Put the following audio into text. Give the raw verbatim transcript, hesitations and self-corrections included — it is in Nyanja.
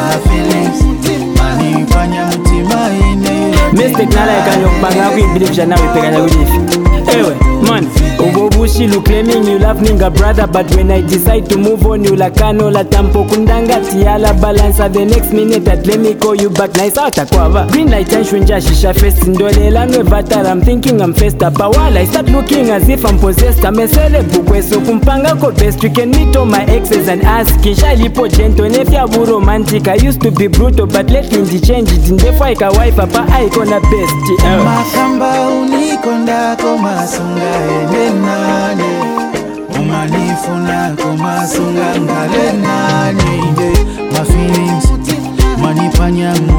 feelings manifanya mtima ine mistake nala ikanyokupanga kuibelieve jana wipekanya kulifi ewe man ubobushi you claiming you love ninga brother but when I decide to move on you like canola tampo kundanga tiala balance the next minute that let me call you back nice out akwava green light and shunja shisha fest ndolela nwe vatar I'm thinking I'm faced up while I start looking as if I'm possessed I'm a celeb so kumpanga ko best you can meet all my exes and ask kinshalipo gentle nefya bu romantic I used to be brutal but lately ndi change ndefo ika wife apa icona best uh. makamba unikonda ko masunga enenane umanifuna ko masunga ngale nane my feelings manifanya